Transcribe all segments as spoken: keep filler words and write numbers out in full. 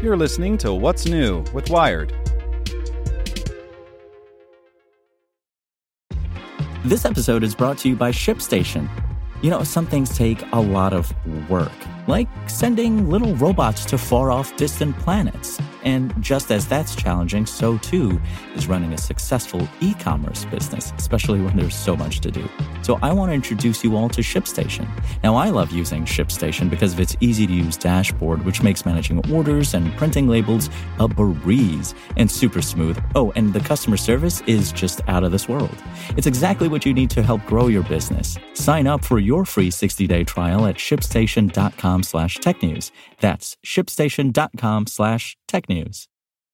You're listening to What's New with Wired. This episode is brought to you by ShipStation. You know, some things take a lot of work, like sending little robots to far-off distant planets. And just as that's challenging, so too is running a successful e-commerce business, especially when there's so much to do. So I want to introduce you all to ShipStation. Now, I love using ShipStation because of its easy-to-use dashboard, which makes managing orders and printing labels a breeze and super smooth. Oh, and the customer service is just out of this world. It's exactly what you need to help grow your business. Sign up for your free sixty-day trial at shipstation.com slash technews. That's shipstation.com slash technews.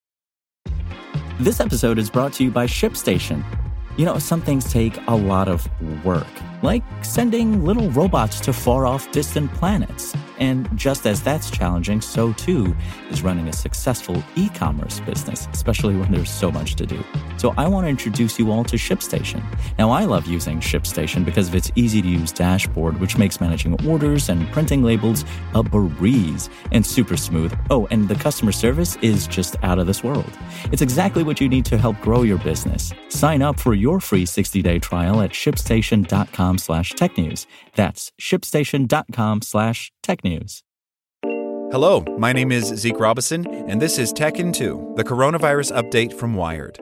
This episode is brought to you by ShipStation. You know, some things take a lot of work, like sending little robots to far-off distant planets. And just as that's challenging, so too is running a successful e-commerce business, especially when there's so much to do. So I want to introduce you all to ShipStation. Now, I love using ShipStation because of its easy-to-use dashboard, which makes managing orders and printing labels a breeze and super smooth. Oh, and the customer service is just out of this world. It's exactly what you need to help grow your business. Sign up for your free sixty-day trial at shipstation.com slash technews. That's shipstation.com slash technews. Hello, my name is Zeke Robison, and this is Tech in two, the coronavirus update from Wired.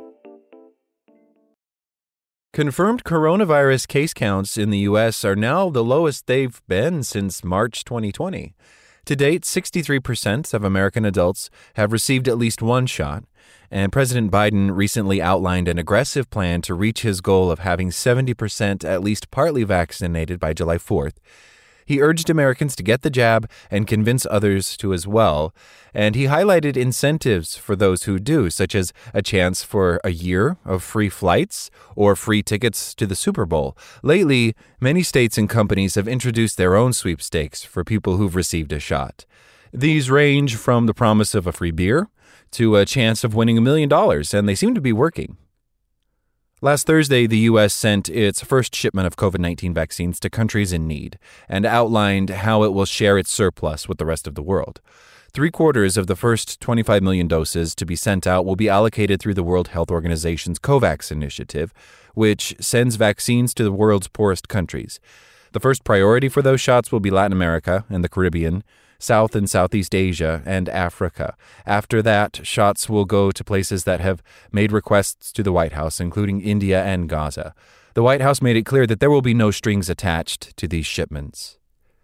Confirmed coronavirus case counts in the U S are now the lowest they've been since March twenty twenty. To date, sixty-three percent of American adults have received at least one shot, and President Biden recently outlined an aggressive plan to reach his goal of having seventy percent at least partly vaccinated by July fourth. He urged Americans to get the jab and convince others to as well, and he highlighted incentives for those who do, such as a chance for a year of free flights or free tickets to the Super Bowl. Lately, many states and companies have introduced their own sweepstakes for people who've received a shot. These range from the promise of a free beer to a chance of winning a million dollars, and they seem to be working. Last Thursday, the U S sent its first shipment of covid nineteen vaccines to countries in need and outlined how it will share its surplus with the rest of the world. Three quarters of the first twenty-five million doses to be sent out will be allocated through the World Health Organization's COVAX initiative, which sends vaccines to the world's poorest countries. The first priority for those shots will be Latin America and the Caribbean, South and Southeast Asia, and Africa. After that, shots will go to places that have made requests to the White House, including India and Gaza. The White House made it clear that there will be no strings attached to these shipments.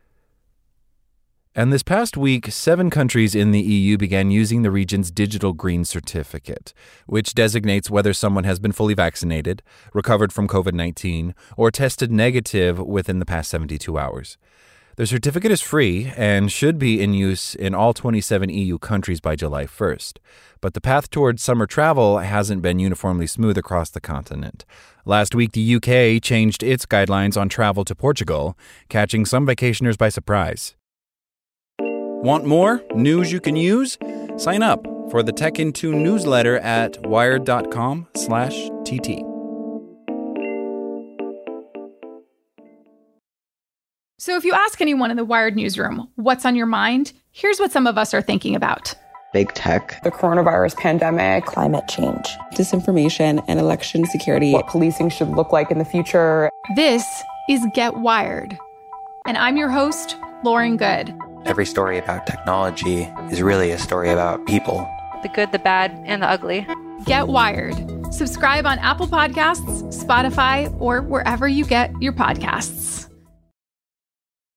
And this past week, seven countries in the E U began using the region's digital green certificate, which designates whether someone has been fully vaccinated, recovered from covid nineteen, or tested negative within the past seventy-two hours. The certificate is free and should be in use in all twenty-seven E U countries by July first. But the path towards summer travel hasn't been uniformly smooth across the continent. Last week, the U K changed its guidelines on travel to Portugal, catching some vacationers by surprise. Want more news you can use? Sign up for the Tech in two newsletter at wired.com slash TT. So if you ask anyone in the Wired newsroom what's on your mind, here's what some of us are thinking about. Big tech, the coronavirus pandemic, climate change, disinformation, and election security, what policing should look like in the future. This is Get Wired, and I'm your host, Lauren Good. Every story about technology is really a story about people. The good, the bad, and the ugly. Get Wired. Subscribe on Apple Podcasts, Spotify, or wherever you get your podcasts.